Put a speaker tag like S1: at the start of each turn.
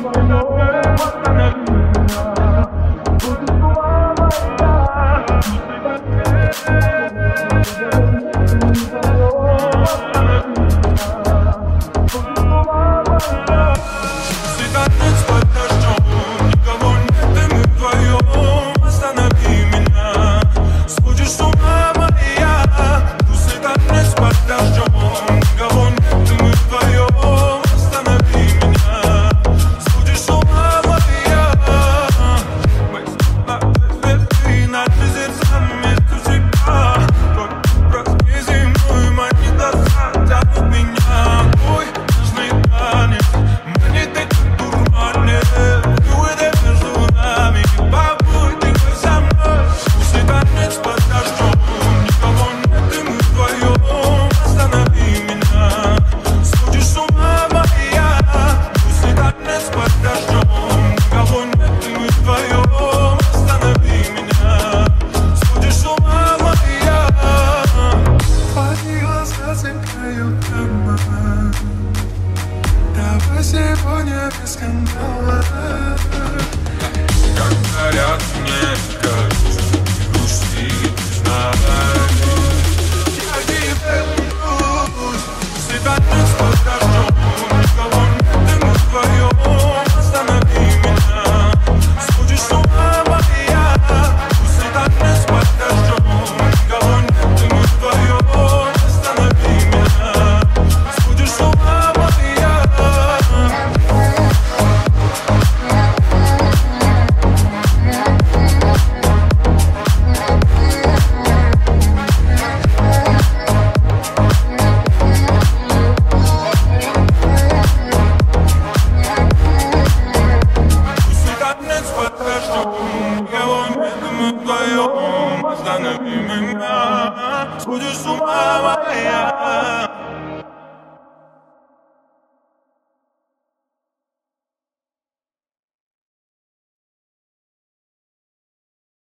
S1: Сегодня без скандала.
S2: Как горят мне, кажется, грусти, знай. Я не вернусь, свиданец под дождем. Никого нет, и мы вдвоем. Останови меня, сходишь с ума моя. Свиданец под дождем. Никого нет, и мы вдвоем. Останови меня, сходишь с ума моя. Останови меня, сходишь с ума моя.